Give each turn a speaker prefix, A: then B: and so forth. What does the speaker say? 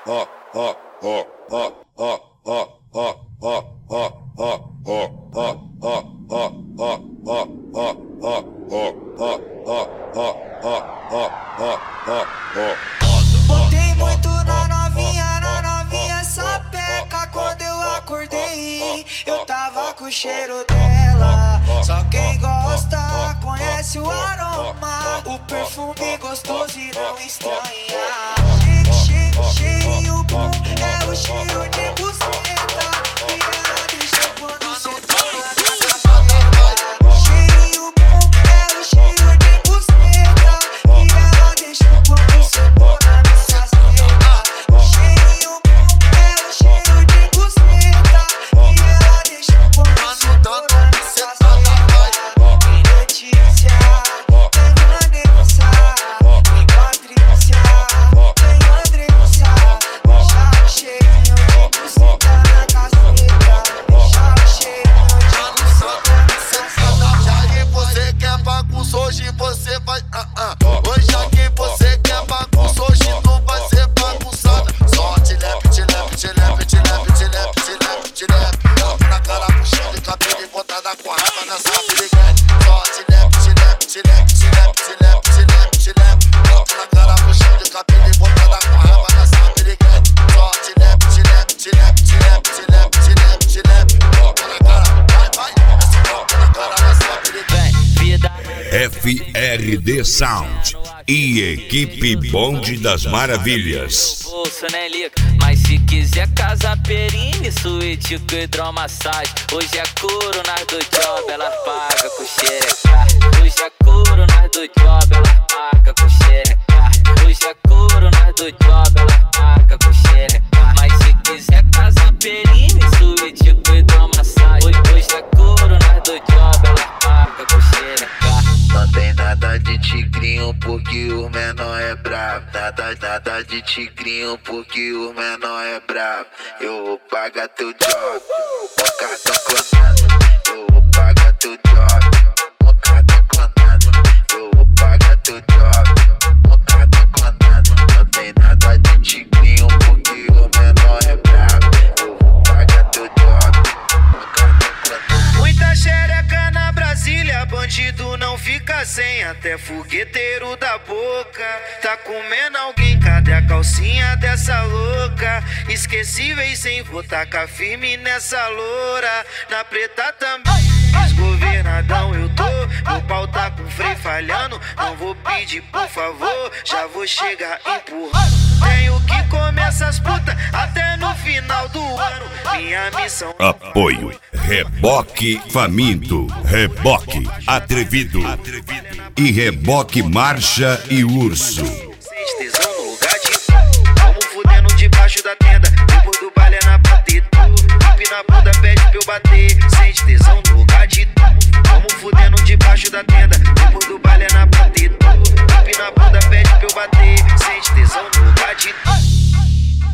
A: Botei muito na novinha sapeca. Quando eu acordei, eu tava com o cheiro dela. Só quem gosta conhece o aroma, o perfume gostoso e não estranha. Cheirinho bom é o cheiro de buceta, e ela deixa quando cê toca na safeta. Cheirinho bom é o cheiro de buceta, e ela deixa quando cê toca na safeta. Cheirinho bom é o cheiro de buceta, e ela deixa quando cê toca na safeta. Em Letícia, tem Vanessa, em Patrícia, tem Andressa. Deixa o cheirinho de buceta na caceta. Deixa o cheirinho de buceta na caceta.
B: Já que você quer bagunça, hoje você vai. Hoje já que você quer bagunça, hoje não vai ser bagunçada. Só te leve, te leve, te leve, te leve, te leve, te leve, te leve. Bota na cara, puxando e cabelo e botada com raiva nessa piriguete. Só te leve, te leve, te leve, te leve, te leve, te leve, te leve. Bota na cara, puxando e cabelo e botada com raiva nessa piriguete. Só te leve, te leve, te leve, te leve, te leve, te leve, te leve. Bota na cara, vai, essa bota na cara nessa piriguete.
C: FRD Sound e equipe Bonde das Maravilhas.
D: Bolso, né, Lica? Mas se quiser casa perine, suíte com hidromassagem. Hoje é couro nas do job, ela paga com xereca. Hoje é couro nas do job, ela paga com xereca. Hoje é couro nas do job, ela paga com xereca. Mas se quiser casa perine, suíte com hidromassagem. Hoje é couro nas do job, ela paga com xereca.
B: Não tem nada de tigrinho porque o menor é bravo. Nada de tigrinho porque o menor é bravo. Eu vou pagar teu job, o cartão clonado. Eu vou pagar teu job, o cartão clonado. Eu vou pagar teu job, o cartão clonado. Não tem nada de tigrinho porque o menor é bravo. Eu vou pagar teu job, o cartão clonado.
A: Muita xereca na Brasília, bandido não fica sem, até fogueteiro da boca. Tá comendo alguém, cadê a calcinha dessa louca? Esquecíveis sem vou tacar firme nessa loura. Na preta também, desgovernadão eu tô. Meu pau tá com freio falhando, não vou pedir por favor, já vou chegar empurrando. Tenho que comer essas putas até no final do ano. Minha missão.
C: Apoio Reboque Faminto, Reboque Atrevido e Reboque Marcha e Urso.
A: Vocês tesão no lugar de vamos fudendo debaixo da tenda.